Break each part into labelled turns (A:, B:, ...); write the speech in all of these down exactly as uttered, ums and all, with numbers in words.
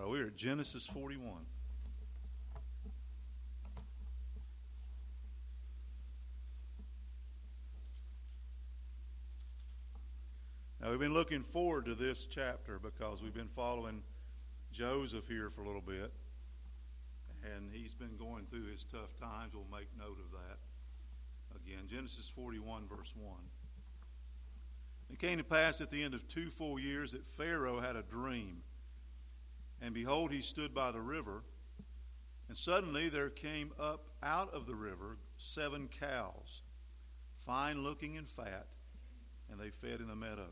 A: All right, we're at Genesis forty-one. Now, we've been looking forward to this chapter because we've been following Joseph here for a little bit. And he's been going through his tough times. We'll make note of that. Again, Genesis forty-one, verse one. It came to pass at the end of two full years that Pharaoh had a dream. And behold, he stood by the river. And suddenly there came up out of the river seven cows, fine looking and fat, and they fed in the meadow.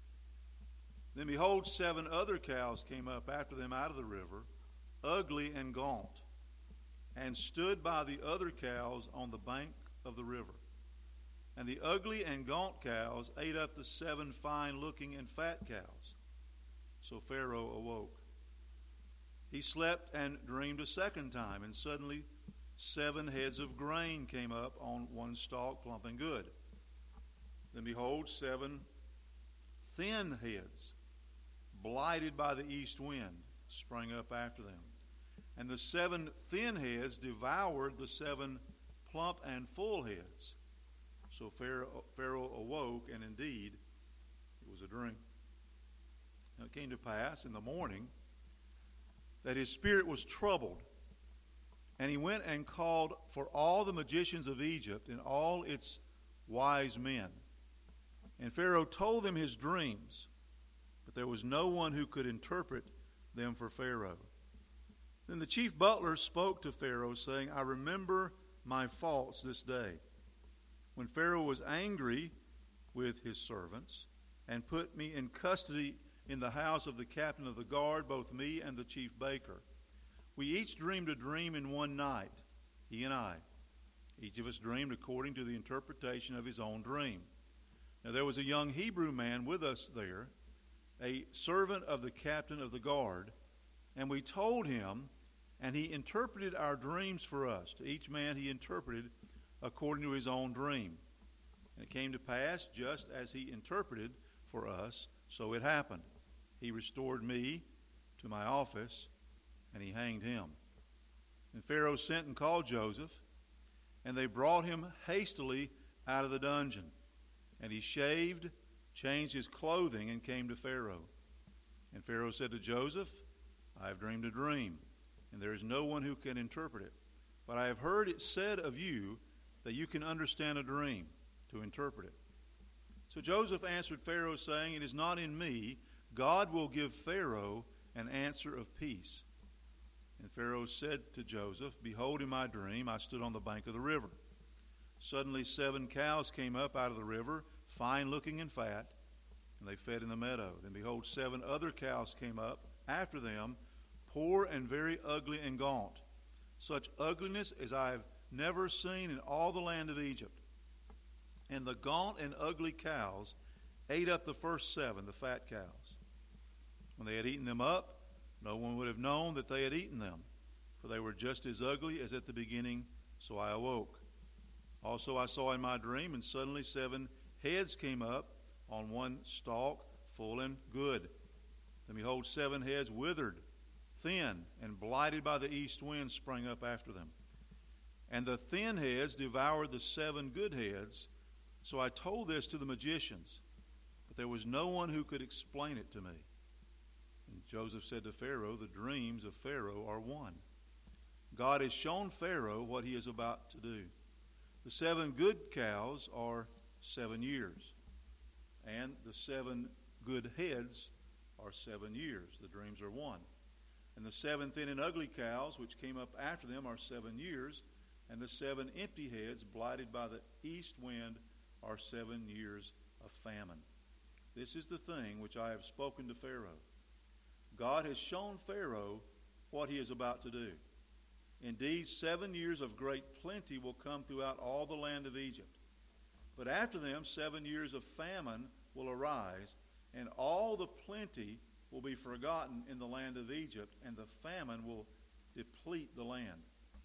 A: Then behold, seven other cows came up after them out of the river, ugly and gaunt, and stood by the other cows on the bank of the river. And the ugly and gaunt cows ate up the seven fine-looking and fat cows. So Pharaoh awoke. He slept and dreamed a second time, and suddenly seven heads of grain came up on one stalk, plump and good. Then behold, seven thin heads, blighted by the east wind, sprang up after them. And the seven thin heads devoured the seven plump and full heads. So Pharaoh, Pharaoh awoke, and indeed it was a dream. Now it came to pass in the morning that his spirit was troubled, and he went and called for all the magicians of Egypt and all its wise men. And Pharaoh told them his dreams, but there was no one who could interpret them for Pharaoh. Then the chief butler spoke to Pharaoh, saying, I remember my faults this day, when Pharaoh was angry with his servants and put me in custody in the house of the captain of the guard, both me and the chief baker. We each dreamed a dream in one night, he and I. Each of us dreamed according to the interpretation of his own dream. Now there was a young Hebrew man with us there, a servant of the captain of the guard, and we told him, and he interpreted our dreams for us. To each man he interpreted according to his own dream. And it came to pass, just as he interpreted for us, so it happened. He restored me to my office, and he hanged him. And Pharaoh sent and called Joseph, and they brought him hastily out of the dungeon. And he shaved, changed his clothing, and came to Pharaoh. And Pharaoh said to Joseph, I have dreamed a dream, and there is no one who can interpret it. But I have heard it said of you that you can understand a dream to interpret it. So Joseph answered Pharaoh, saying, It is not in me. God will give Pharaoh an answer of peace. And Pharaoh said to Joseph, Behold, in my dream I stood on the bank of the river. Suddenly seven cows came up out of the river, fine looking and fat, and they fed in the meadow. Then behold, seven other cows came up after them, poor and very ugly and gaunt, such ugliness as I have never seen in all the land of Egypt. And the gaunt and ugly cows ate up the first seven, the fat cows. When they had eaten them up, no one would have known that they had eaten them, for they were just as ugly as at the beginning, so I awoke. Also I saw in my dream, and suddenly seven heads came up on one stalk, full and good. Then behold, seven heads withered, thin, and blighted by the east wind sprang up after them. And the thin heads devoured the seven good heads. So I told this to the magicians, but there was no one who could explain it to me. And Joseph said to Pharaoh, The dreams of Pharaoh are one. God has shown Pharaoh what he is about to do. The seven good cows are seven years, and the seven good heads are seven years. The dreams are one. And the seven thin and ugly cows which came up after them are seven years, and the seven empty heads blighted by the east wind are seven years of famine. This is the thing which I have spoken to Pharaoh. God has shown Pharaoh what he is about to do. Indeed, seven years of great plenty will come throughout all the land of Egypt. But after them, seven years of famine will arise, and all the plenty will be forgotten in the land of Egypt, and the famine will deplete the land.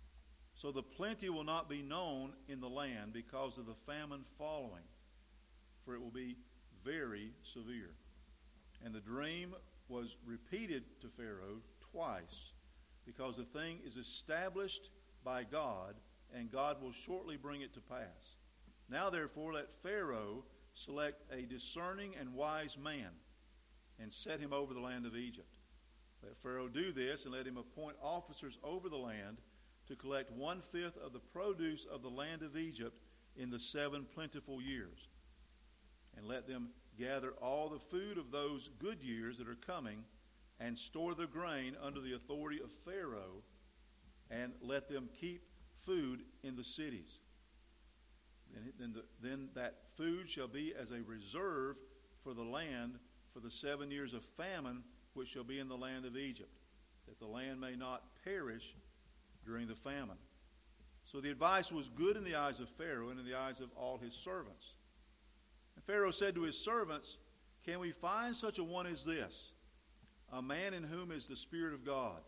A: So the plenty will not be known in the land because of the famine following, for it will be very severe. And the dream was repeated to Pharaoh twice, because the thing is established by God, and God will shortly bring it to pass. Now therefore let Pharaoh select a discerning and wise man, and set him over the land of Egypt. Let Pharaoh do this, and let him appoint officers over the land to collect one-fifth of the produce of the land of Egypt in the seven plentiful years. And let them gather all the food of those good years that are coming, and store the grain under the authority of Pharaoh, and let them keep food in the cities. Then, then, the, then that food shall be as a reserve for the land for the seven years of famine which shall be in the land of Egypt, that the land may not perish during the famine. So the advice was good in the eyes of Pharaoh and in the eyes of all his servants. And Pharaoh said to his servants, "Can we find such a one as this, a man in whom is the Spirit of God?"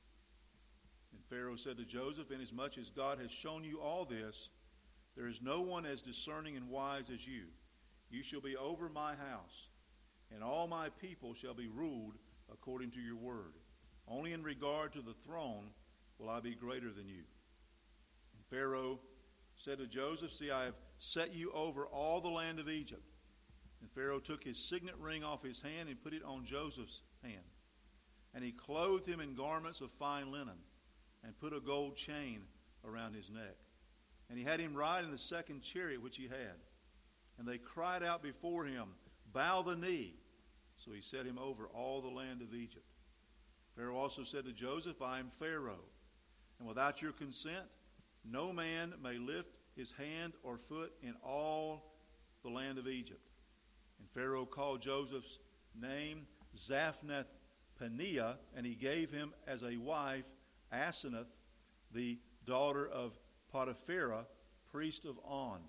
A: And Pharaoh said to Joseph, "Inasmuch as God has shown you all this, there is no one as discerning and wise as you. You shall be over my house, and all my people shall be ruled according to your word. Only in regard to the throne will I be greater than you." And Pharaoh said to Joseph, "See, I have set you over all the land of Egypt." And Pharaoh took his signet ring off his hand and put it on Joseph's hand. And he clothed him in garments of fine linen, and put a gold chain around his neck. And he had him ride in the second chariot which he had. And they cried out before him, "Bow the knee." So he set him over all the land of Egypt. Pharaoh also said to Joseph, "I am Pharaoh, and without your consent no man may lift his hand or foot in all the land of Egypt." And Pharaoh called Joseph's name Zaphnath-Paneah, and he gave him as a wife Asenath, the daughter of Potiphera, priest of On.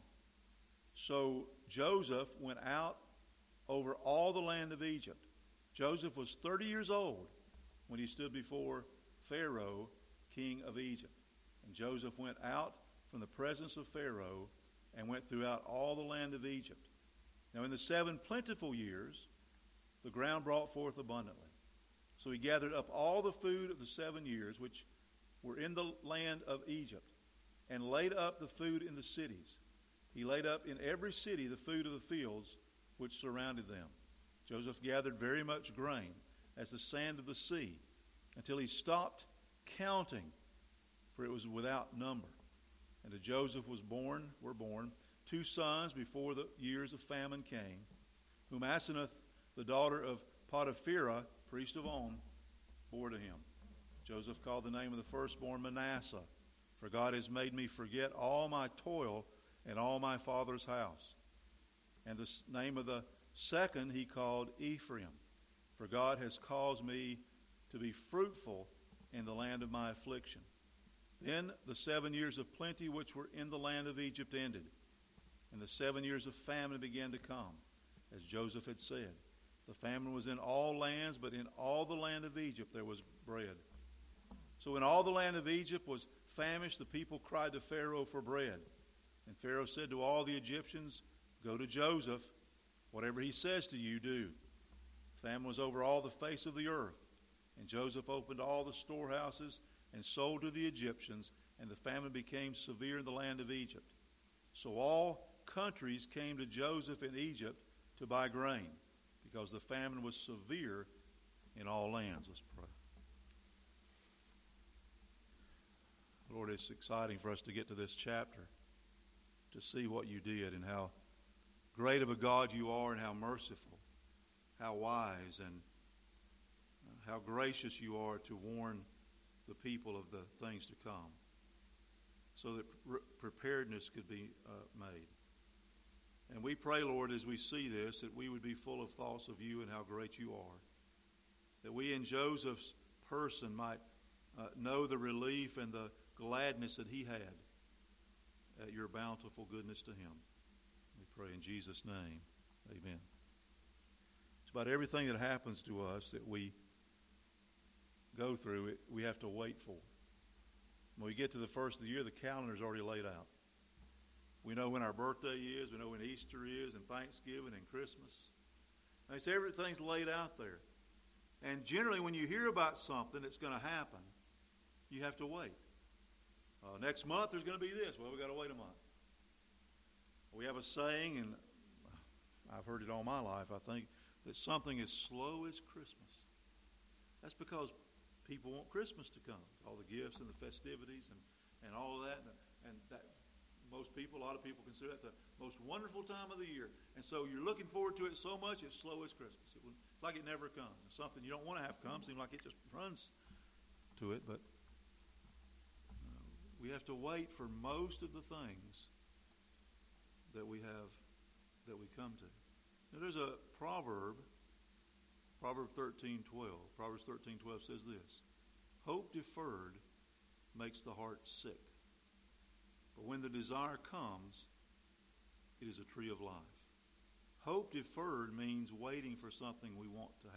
A: So Joseph went out over all the land of Egypt. Joseph was thirty years old when he stood before Pharaoh, king of Egypt. And Joseph went out from the presence of Pharaoh and went throughout all the land of Egypt. Now in the seven plentiful years, the ground brought forth abundantly. So he gathered up all the food of the seven years which were in the land of Egypt, and laid up the food in the cities. He laid up in every city the food of the fields which surrounded them. Joseph gathered very much grain, as the sand of the sea, until he stopped counting, for it was without number. And to Joseph was born, were born, two sons before the years of famine came, whom Asenath, the daughter of Potiphera, priest of On, bore to him. Joseph called the name of the firstborn Manasseh, for God has made me forget all my toil and all my father's house. And the name of the second he called Ephraim, for God has caused me to be fruitful in the land of my affliction. Then the seven years of plenty which were in the land of Egypt ended, and the seven years of famine began to come, as Joseph had said. The famine was in all lands, but in all the land of Egypt there was bread. So when all the land of Egypt was famished, the people cried to Pharaoh for bread. And Pharaoh said to all the Egyptians, "Go to Joseph. Whatever he says to you, do." Famine was over all the face of the earth. And Joseph opened all the storehouses and sold to the Egyptians, and the famine became severe in the land of Egypt. So all countries came to Joseph in Egypt to buy grain, because the famine was severe in all lands. Let's pray. Lord, it's exciting for us to get to this chapter, to see what you did and how great of a God you are, and how merciful, how wise, and how gracious you are to warn the people of the things to come, so that re- preparedness could be uh, made. And we pray, Lord, as we see this, that we would be full of thoughts of you and how great you are, that we in Joseph's person might uh, know the relief and the gladness that he had at your bountiful goodness to him. We pray in Jesus' name. Amen. It's about everything that happens to us that we go through, it, we have to wait for. When we get to the first of the year, the calendar's already laid out. We know when our birthday is, we know when Easter is, and Thanksgiving and Christmas. They say everything's laid out there. And generally when you hear about something that's going to happen, you have to wait. Uh, next month there's going to be this. Well, we've got to wait a month. We have a saying, and I've heard it all my life, I think, that something as slow as Christmas. That's because people want Christmas to come. All the gifts and the festivities and, and all of that. And, and that most people, a lot of people consider that the most wonderful time of the year. And so you're looking forward to it so much, it's slow as Christmas. It would, like it never comes. It's something you don't want to have come. Seems like it just runs to it. But uh, we have to wait for most of the things that we have, that we come to. Now there's a proverb, Proverbs thirteen twelve. Proverbs thirteen twelve says this: hope deferred makes the heart sick, but when the desire comes, it is a tree of life. Hope deferred means waiting for something we want to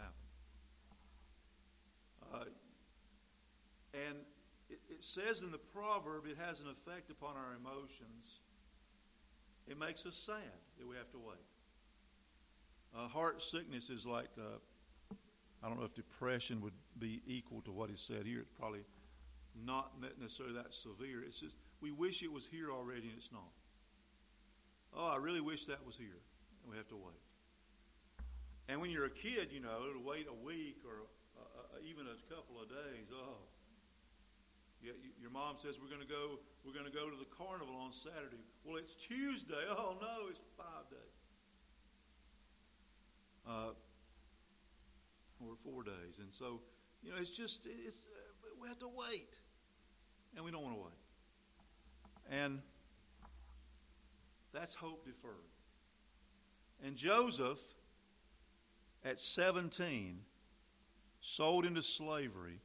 A: happen. Uh, and it, it says in the proverb it has an effect upon our emotions. It makes us sad that we have to wait. Uh, heart sickness is like, uh, I don't know if depression would be equal to what is said here. It's probably not necessarily that severe. It's just, we wish it was here already and it's not. Oh, I really wish that was here. And we have to wait. And when you're a kid, you know, to wait a week or uh, even a couple of days, oh. Yeah, your mom says we're going to go. We're going to go to the carnival on Saturday. Well, it's Tuesday. Oh no, it's five days, uh, or four days, and so you know it's just it's uh, we have to wait, and we don't want to wait, and that's hope deferred. And Joseph, at seventeen, sold into slavery.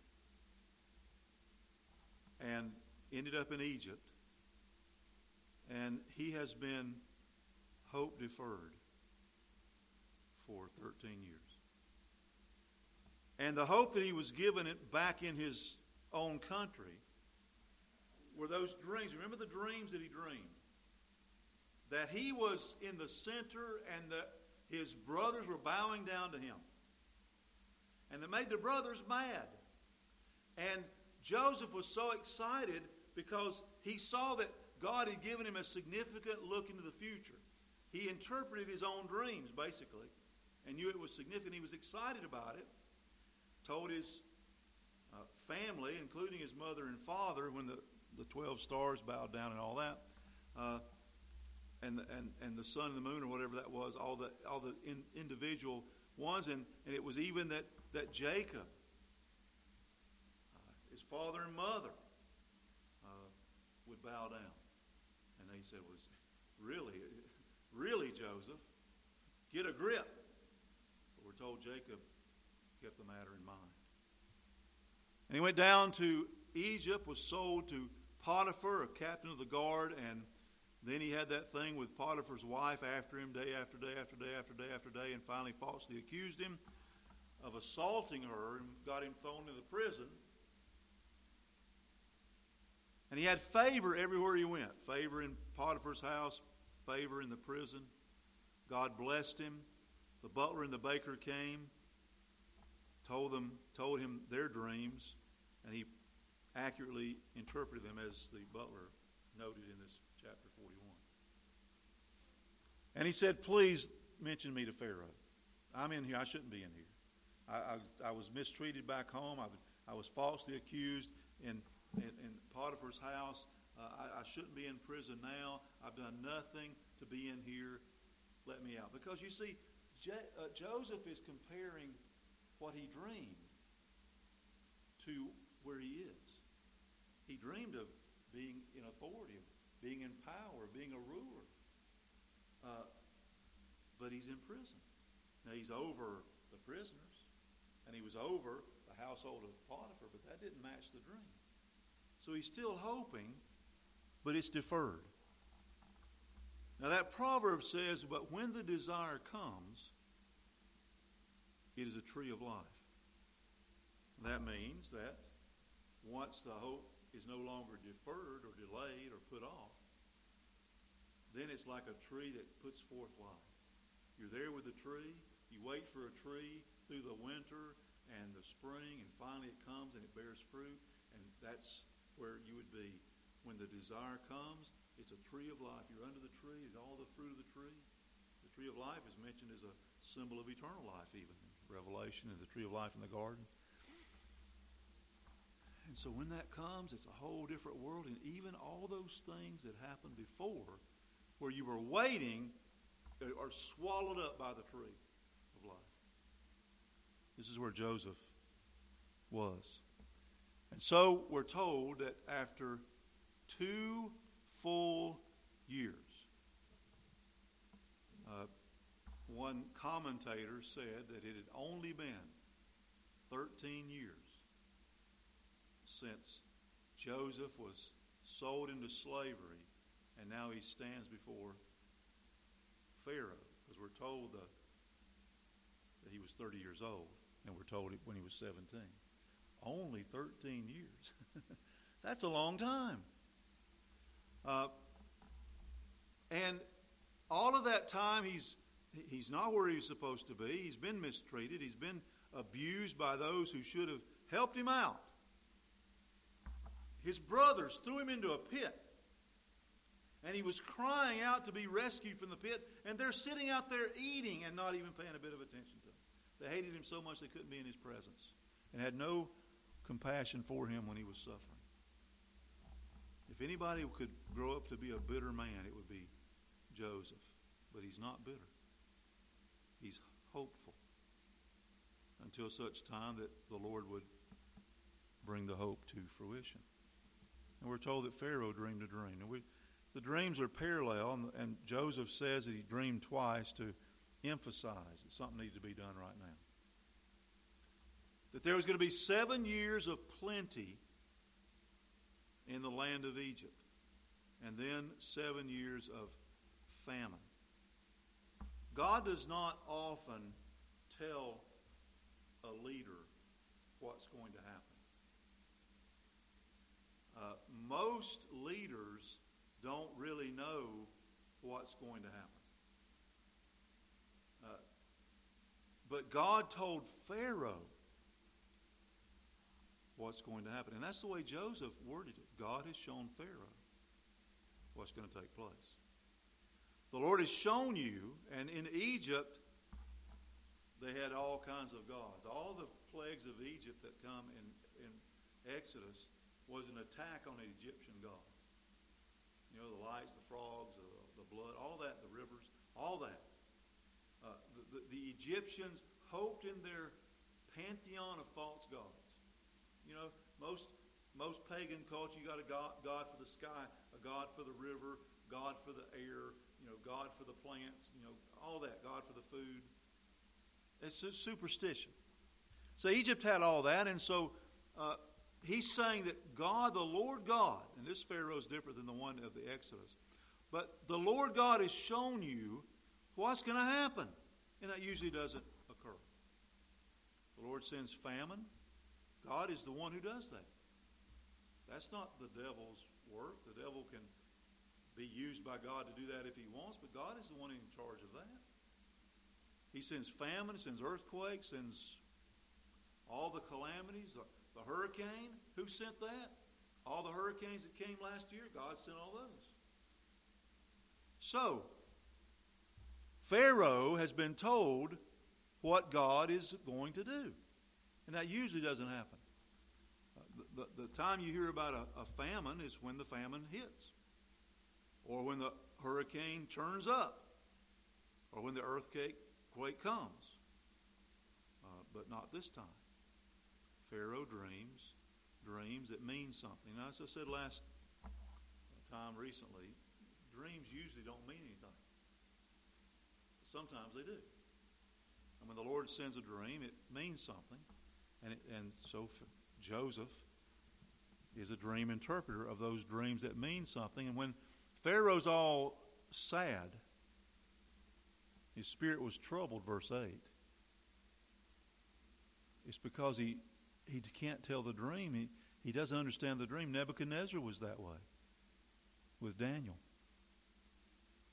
A: And ended up in Egypt. And he has been hope deferred for thirteen years. And the hope that he was given it back in his own country were those dreams. Remember the dreams that he dreamed? That he was in the center and that his brothers were bowing down to him. And that made the brothers mad. And Joseph was so excited because he saw that God had given him a significant look into the future. He interpreted his own dreams, basically, and knew it was significant. He was excited about it. Told his uh, family, including his mother and father, when the, the twelve stars bowed down and all that, uh, and, the, and and the sun and the moon or whatever that was, all the all the in, individual ones, and, and it was even that, that Jacob, his father and mother, uh, would bow down. And he said, "Was really, really, Joseph, get a grip." But we're told Jacob kept the matter in mind. And he went down to Egypt, was sold to Potiphar, a captain of the guard, and then he had that thing with Potiphar's wife after him day after day after day after day after day, and finally falsely accused him of assaulting her and got him thrown into the prison. And he had favor everywhere he went. Favor in Potiphar's house, favor in the prison. God blessed him. The butler and the baker came, told them, told him their dreams, and he accurately interpreted them as the butler noted in this chapter forty-one. And he said, "Please mention me to Pharaoh. I'm in here. I shouldn't be in here. I, I, I was mistreated back home. I, I was falsely accused in In, in Potiphar's house. Uh, I, I shouldn't be in prison now. I've done nothing to be in here. Let me out." Because you see, Je- uh, Joseph is comparing what he dreamed to where he is. He dreamed of being in authority, of being in power, being a ruler. Uh, but he's in prison. Now he's over the prisoners, and he was over the household of Potiphar, but that didn't match the dream. So he's still hoping, but it's deferred. Now that proverb says, "But when the desire comes, it is a tree of life." That means that once the hope is no longer deferred or delayed or put off, then it's like a tree that puts forth life. You're there with the tree. You wait for a tree through the winter and the spring, and finally it comes and it bears fruit, and that's where you would be. When the desire comes, it's a tree of life. You're under the tree, it's all the fruit of the tree. The tree of life is mentioned as a symbol of eternal life, even in Revelation, and the tree of life in the garden. And so when that comes, it's a whole different world, and even all those things that happened before, where you were waiting, are swallowed up by the tree of life. This is where Joseph was. And so we're told that after two full years, uh, one commentator said that it had only been thirteen years since Joseph was sold into slavery, and now he stands before Pharaoh, because we're told the, that he was thirty years old, and we're told it when he was seventeen. Only thirteen years. That's a long time. Uh, and all of that time, he's he's not where he's supposed to be. He's been mistreated. He's been abused by those who should have helped him out. His brothers threw him into a pit, and he was crying out to be rescued from the pit, and they're sitting out there eating and not even paying a bit of attention to him. They hated him so much they couldn't be in his presence, and had no compassion for him when he was suffering. If anybody could grow up to be a bitter man, it would be Joseph. But he's not bitter. He's hopeful until such time that the Lord would bring the hope to fruition. And we're told that Pharaoh dreamed a dream. And we, the dreams are parallel, and, and Joseph says that he dreamed twice to emphasize that something needed to be done right now. That there was going to be seven years of plenty in the land of Egypt, and then seven years of famine. God does not often tell a leader what's going to happen. Uh, most leaders don't really know what's going to happen. Uh, but God told Pharaoh what's going to happen. And that's the way Joseph worded it. God has shown Pharaoh what's going to take place. The Lord has shown you, and in Egypt, they had all kinds of gods. All the plagues of Egypt that come in, in Exodus was an attack on the Egyptian god. You know, the lights, the frogs, the, the blood, all that, the rivers, all that. Uh, the, the, the Egyptians hoped in their pantheon of false gods. You know, most most pagan culture, you got a god, God for the sky, a God for the river, God for the air, you know, God for the plants, you know, all that, God for the food. It's a superstition. So Egypt had all that, and so uh, he's saying that God, the Lord God, and this Pharaoh is different than the one of the Exodus, but the Lord God has shown you what's going to happen, and that usually doesn't occur. The Lord sends famine. God is the one who does that. That's not the devil's work. The devil can be used by God to do that if he wants, but God is the one in charge of that. He sends famine, sends earthquakes, sends all the calamities, the hurricane. Who sent that? All the hurricanes that came last year, God sent all those. So, Pharaoh has been told what God is going to do. And that usually doesn't happen. Uh, the, the, the time you hear about a, a famine is when the famine hits, or when the hurricane turns up, or when the earthquake quake comes. Uh, but not this time. Pharaoh dreams dreams that mean something. Now, as I said last time recently, dreams usually don't mean anything. Sometimes they do. And when the Lord sends a dream, it means something. And, it, and so Joseph is a dream interpreter of those dreams that mean something. And when Pharaoh's all sad, his spirit was troubled, verse eight. It's because he, he can't tell the dream. He, he doesn't understand the dream. Nebuchadnezzar was that way with Daniel.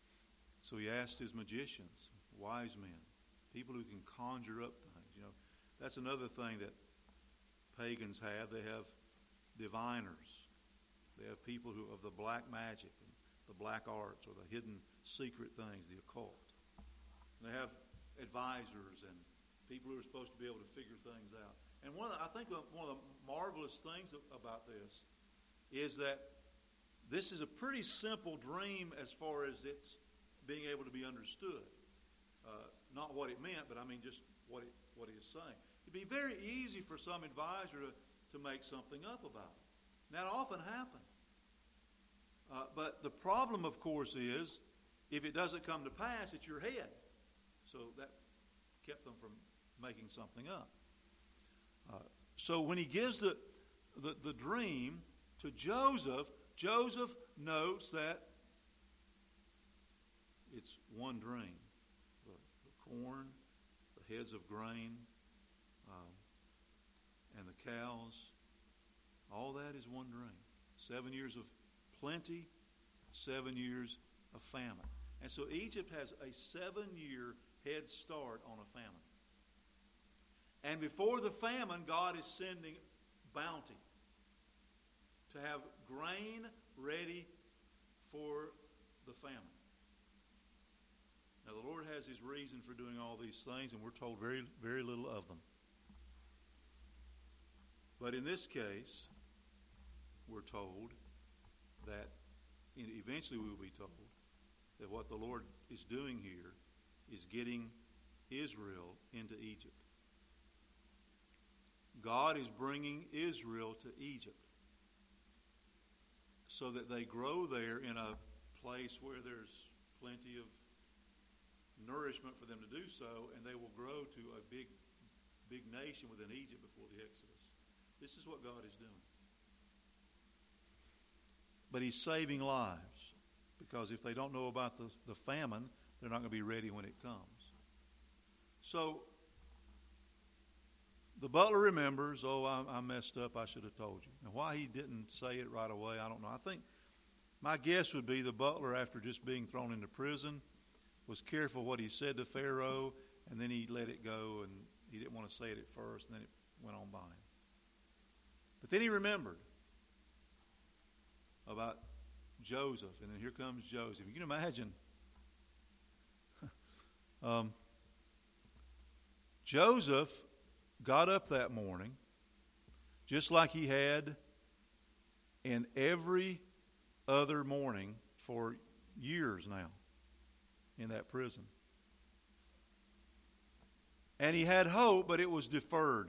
A: So he asked his magicians, wise men, people who can conjure up things. You know, That's another thing that pagans have. They have diviners. They have people who of the black magic and the black arts or the hidden secret things, the occult. They have advisors and people who are supposed to be able to figure things out. And one of the, I think the, one of the marvelous things about this is that this is a pretty simple dream as far as it's being able to be understood. Uh, not what it meant, but I mean just what it what he is saying. It'd be very easy for some advisor to, to make something up about it. And that often happens. Uh, but the problem, of course, is if it doesn't come to pass, it's your head. So that kept them from making something up. Uh, so when he gives the, the, the dream to Joseph, Joseph notes that it's one dream. The, the corn, the heads of grain, um, and the cows, all that is one dream. Seven years of plenty, seven years of famine. And so Egypt has a seven-year head start on a famine. And before the famine, God is sending bounty to have grain ready for the famine. Now, the Lord has His reason for doing all these things, and we're told very, very little of them. But in this case, we're told that eventually we will be told that what the Lord is doing here is getting Israel into Egypt. God is bringing Israel to Egypt so that they grow there in a place where there's plenty of nourishment for them to do so, and they will grow to a big, big nation within Egypt before the Exodus. This is what God is doing. But He's saving lives, because if they don't know about the, the famine, they're not going to be ready when it comes. So the butler remembers, oh, I, I messed up, I should have told you. Now, why he didn't say it right away, I don't know. I think my guess would be the butler, after just being thrown into prison, was careful what he said to Pharaoh, and then he let it go, and he didn't want to say it at first, and then it went on by him. But then he remembered about Joseph, and then here comes Joseph. You can imagine um, Joseph got up that morning just like he had in every other morning for years now in that prison. And he had hope, but it was deferred.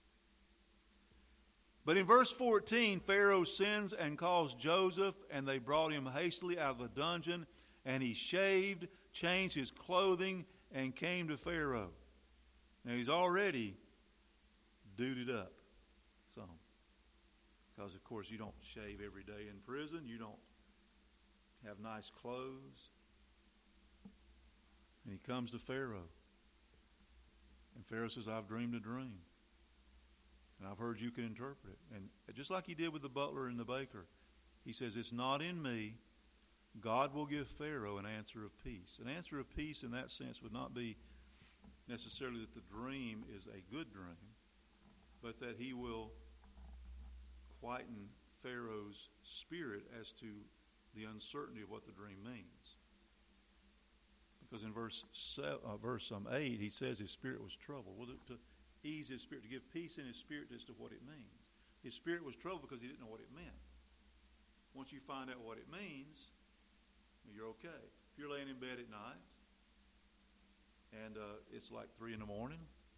A: But in verse fourteen, Pharaoh sends and calls Joseph, and they brought him hastily out of the dungeon, and he shaved, changed his clothing, and came to Pharaoh. Now he's already duded up some. Because, of course, you don't shave every day in prison. You don't have nice clothes. And he comes to Pharaoh. And Pharaoh says, I've dreamed a dream. And I've heard you can interpret it. And just like he did with the butler and the baker, he says, it's not in me. God will give Pharaoh an answer of peace. An answer of peace in that sense would not be necessarily that the dream is a good dream, but that he will quieten Pharaoh's spirit as to the uncertainty of what the dream means. Because in verse seven, uh, verse um, eight, he says his spirit was troubled. Well, to ease his spirit, to give peace in his spirit as to what it means. His spirit was troubled because he didn't know what it meant. Once you find out what it means, you're okay. If you're laying in bed at night and uh, it's like three in the morning,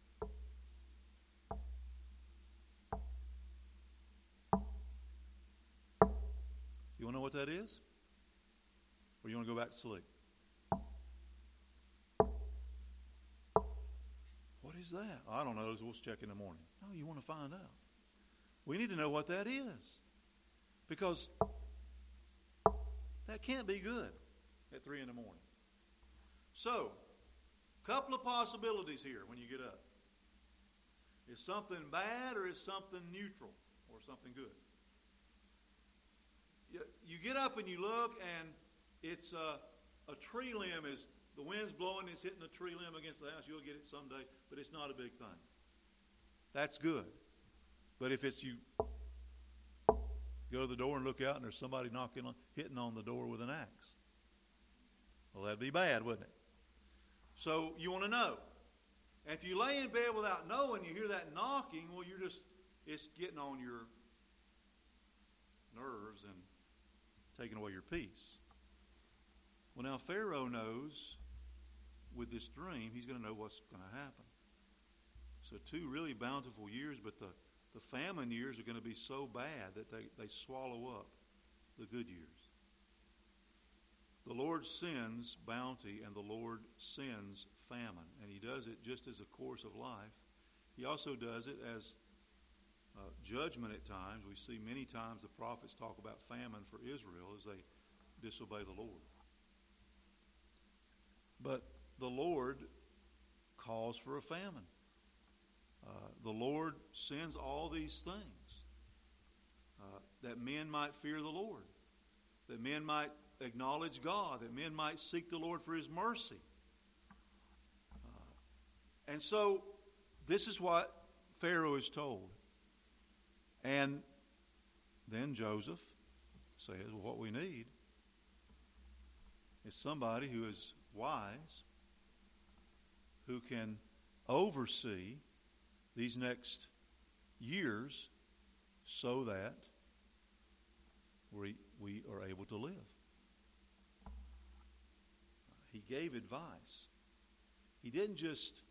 A: you want to know what that is? Or you want to go back to sleep? What is that? I don't know. We'll check in the morning. No, you want to find out. We need to know what that is. Because that can't be good at three in the morning. So, a couple of possibilities here when you get up. Is something bad or is something neutral or something good? You, you get up and you look and it's a, a tree limb is, the wind's blowing, it's hitting a tree limb against the house. You'll get it someday, but it's not a big thing. that's good. But if it's you go to the door and look out and there's somebody knocking on, hitting on the door with an axe, well, that'd be bad, wouldn't it? So you want to know. And if you lay in bed without knowing, you hear that knocking, well, you're just, it's getting on your nerves and taking away your peace. Well, now Pharaoh knows with this dream, he's going to know what's going to happen. So two really bountiful years, but the, the famine years are going to be so bad that they, they swallow up the good years. The Lord sends bounty and the Lord sends famine. And he does it just as a course of life. He also does it as uh, judgment at times. We see many times the prophets talk about famine for Israel as they disobey the Lord. But the Lord calls for a famine. Uh, the Lord sends all these things uh, that men might fear the Lord, that men might acknowledge God, that men might seek the Lord for His mercy. Uh, and so this is what Pharaoh is told. And then Joseph says, well, what we need is somebody who is wise, who can oversee these next years so that we, we are able to live. He gave advice. He didn't just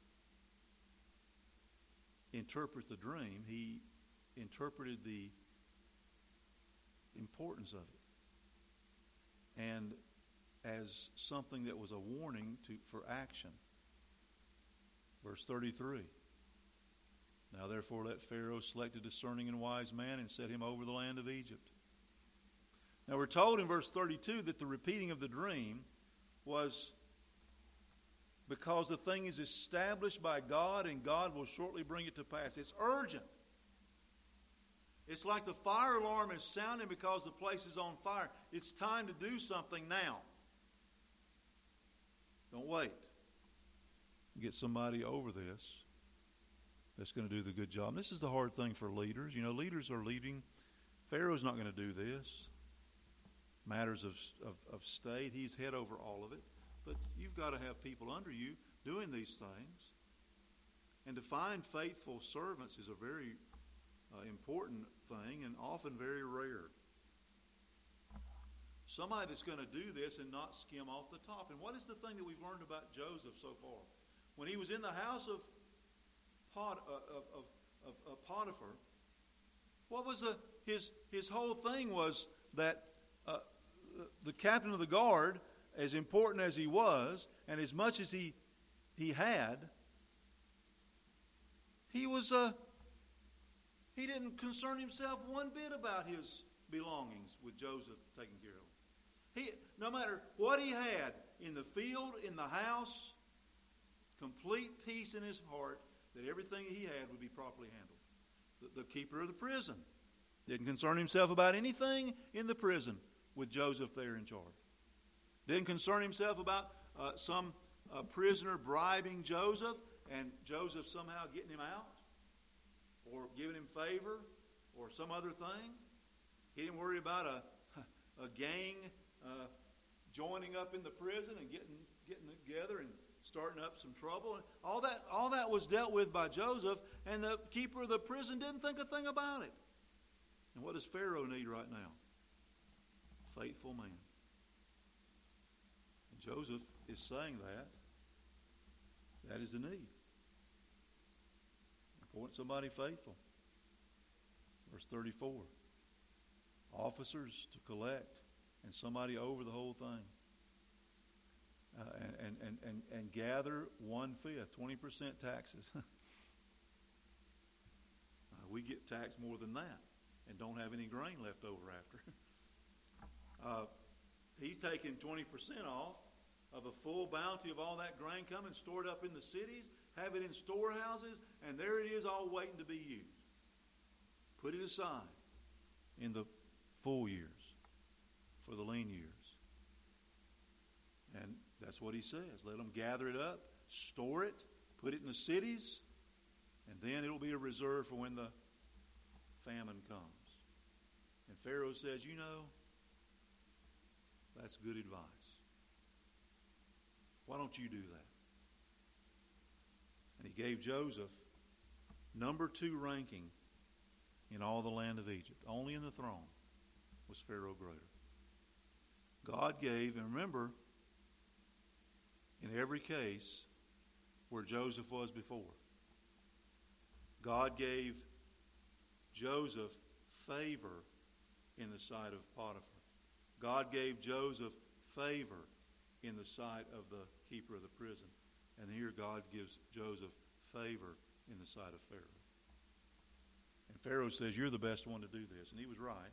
A: interpret the dream. He interpreted the importance of it and as something that was a warning to, for action. Verse thirty-three. Now therefore let Pharaoh select a discerning and wise man and set him over the land of Egypt. Now we're told in verse thirty-two that the repeating of the dream was because the thing is established by God and God will shortly bring it to pass. It's urgent. It's like the fire alarm is sounding because the place is on fire. It's time to do something now. Don't wait. Get somebody over this that's going to do the good job. And this is the hard thing for leaders. You know, leaders are leading. Pharaoh's not going to do this. Matters of, of, of state, he's head over all of it. But you've got to have people under you doing these things. And to find faithful servants is a very uh, important thing and often very rare. Somebody that's going to do this and not skim off the top. And what is the thing that we've learned about Joseph so far? When he was in the house of, Pot, uh, of, of, of, of Potiphar, what was the, his, his whole thing was that uh, the captain of the guard, as important as he was, and as much as he he had, he was uh, he didn't concern himself one bit about his belongings with Joseph taking care of them. He, no matter what he had in the field, in the house, complete peace in his heart that everything he had would be properly handled. The, the keeper of the prison didn't concern himself about anything in the prison with Joseph there in charge. Didn't concern himself about uh, some uh, prisoner bribing Joseph and Joseph somehow getting him out or giving him favor or some other thing. He didn't worry about a, a gang uh, joining up in the prison and getting getting together and starting up some trouble. All that, all that was dealt with by Joseph, and the keeper of the prison didn't think a thing about it. And what does Pharaoh need right now? A faithful man. And Joseph is saying that. That is the need. Appoint somebody faithful. Verse thirty-four. Officers to collect and somebody over the whole thing. Uh, and, and, and, and gather one-fifth, twenty percent taxes. uh, we get taxed more than that and don't have any grain left over after. uh, he's taking twenty percent off of a full bounty of all that grain coming, stored up in the cities, have it in storehouses, and there it is all waiting to be used. Put it aside in the full years, for the lean years. And that's what he says. Let them gather it up, store it, put it in the cities, And then it'll be a reserve for when the famine comes. And Pharaoh says, you know, that's good advice. Why don't you do that? And he gave Joseph number two ranking in all the land of Egypt. Only in the throne was Pharaoh greater. God gave, and remember, in every case where Joseph was before, God gave Joseph favor in the sight of Potiphar. God gave Joseph favor in the sight of the keeper of the prison. And here God gives Joseph favor in the sight of Pharaoh. And Pharaoh says, you're the best one to do this. And he was right.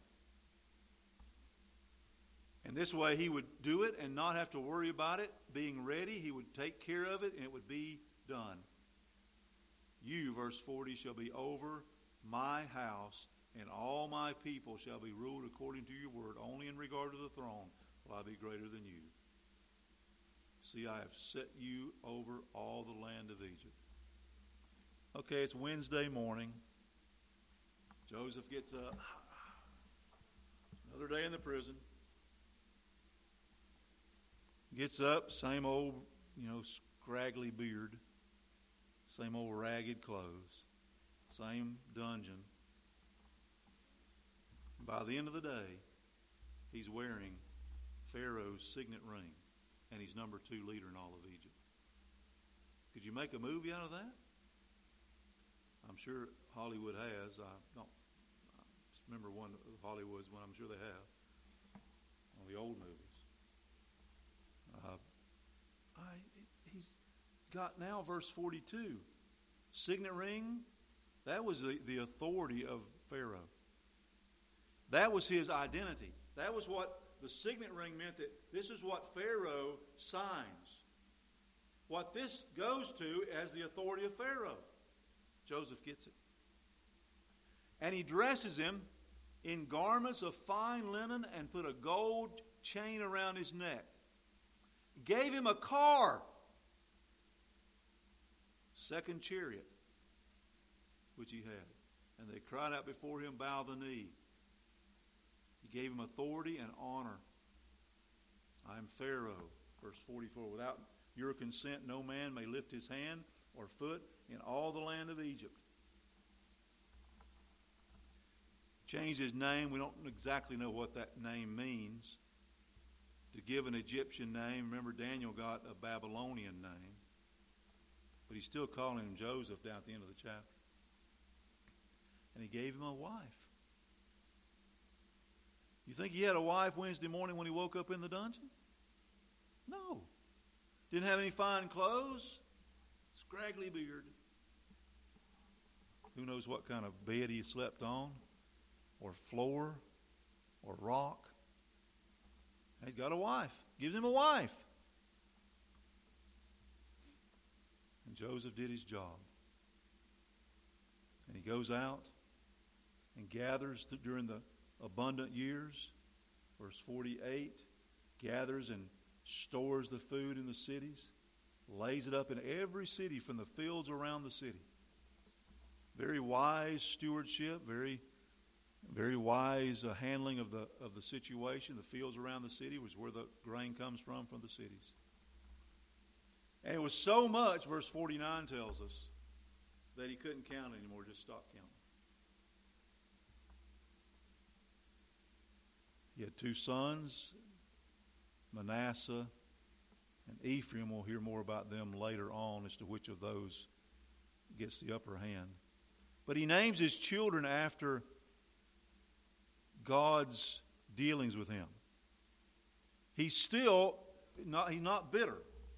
A: And this way he would do it and not have to worry about it being ready. He would take care of it and it would be done. You, verse forty, shall be over my house, and all my people shall be ruled according to your word. Only in regard to the throne will I be greater than you. See, I have set you over all the land of Egypt. Okay, it's Wednesday morning. Joseph gets up. Another day in the prison. Gets up, same old, you know, scraggly beard. Same old ragged clothes. Same dungeon. By the end of the day, he's wearing Pharaoh's signet ring. And he's number two leader in all of Egypt. Could you make a movie out of that? I'm sure Hollywood has. I don't I remember one of Hollywood's one. I'm sure they have. One of the old movies. Uh, I, he's got now verse forty-two. Signet ring, that was the, the authority of Pharaoh. That was his identity. That was what the signet ring meant, that this is what Pharaoh signs. What this goes to as the authority of Pharaoh. Joseph gets it. And he dresses him in garments of fine linen and put a gold chain around his neck. Gave him a car. Second chariot, which he had. And they cried out before him, bow the knee. He gave him authority and honor. I am Pharaoh, verse forty-four. Without your consent, no man may lift his hand or foot in all the land of Egypt. Changed his name. We don't exactly know what that name means. To give an Egyptian name, remember Daniel got a Babylonian name. But he's still calling him Joseph down at the end of the chapter. And he gave him a wife. You think he had a wife Wednesday morning when he woke up in the dungeon? No. Didn't have any fine clothes. Scraggly beard. Who knows what kind of bed he slept on, or floor, or rock. He's got a wife. Gives him a wife. And Joseph did his job. And he goes out and gathers to, during the abundant years, verse forty-eight, gathers and stores the food in the cities, lays it up in every city from the fields around the city. Very wise stewardship, very very wise uh, handling of the of the situation. The fields around the city was where the grain comes from, from the cities. And it was so much, verse forty-nine tells us, that he couldn't count anymore, just stopped counting. He had two sons, Manasseh and Ephraim. We'll hear more about them later on as to which of those gets the upper hand. But he names his children after God's dealings with him. He's still not, he's not bitter.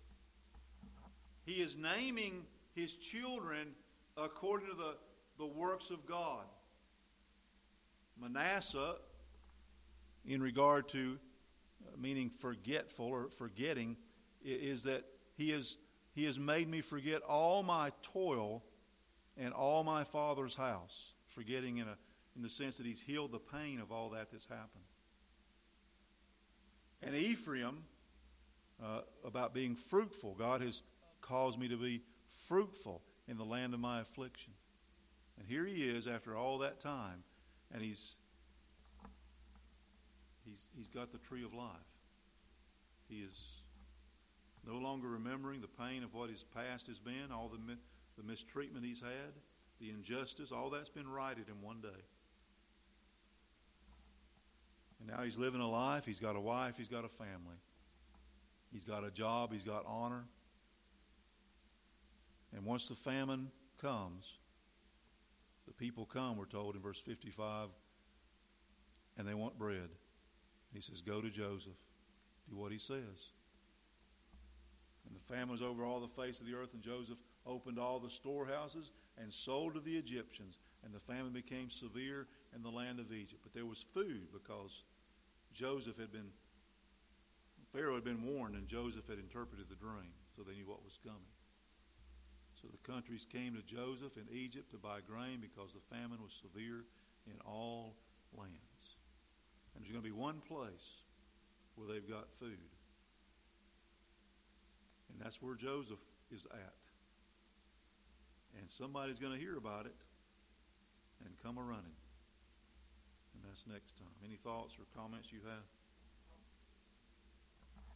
A: He is naming his children according to the, the works of God. Manasseh, in regard to uh, meaning forgetful or forgetting, is that he has, he has made me forget all my toil and all my father's house. Forgetting in a in the sense that he's healed the pain of all that that's happened. And Ephraim, uh, about being fruitful. God has caused me to be fruitful in the land of my affliction. And here he is after all that time, and he's he's he's got the tree of life. He is no longer remembering the pain of what his past has been, all the the mistreatment he's had, the injustice, all that's been righted in one day. And now he's living a life. He's got a wife. He's got a family. He's got a job. He's got honor. And once the famine comes, the people come, we're told in verse fifty-five, and they want bread. And he says, go to Joseph. Do what he says. And the famine was over all the face of the earth, and Joseph opened all the storehouses and sold to the Egyptians. And the famine became severe in the land of Egypt. But there was food because Joseph had been, Pharaoh had been warned, and Joseph had interpreted the dream, so they knew what was coming. So the countries came to Joseph in Egypt to buy grain because the famine was severe in all lands. And there's going to be one place where they've got food. And that's where Joseph is at. And somebody's going to hear about it and come a-running. And that's next time. Any thoughts or comments you have?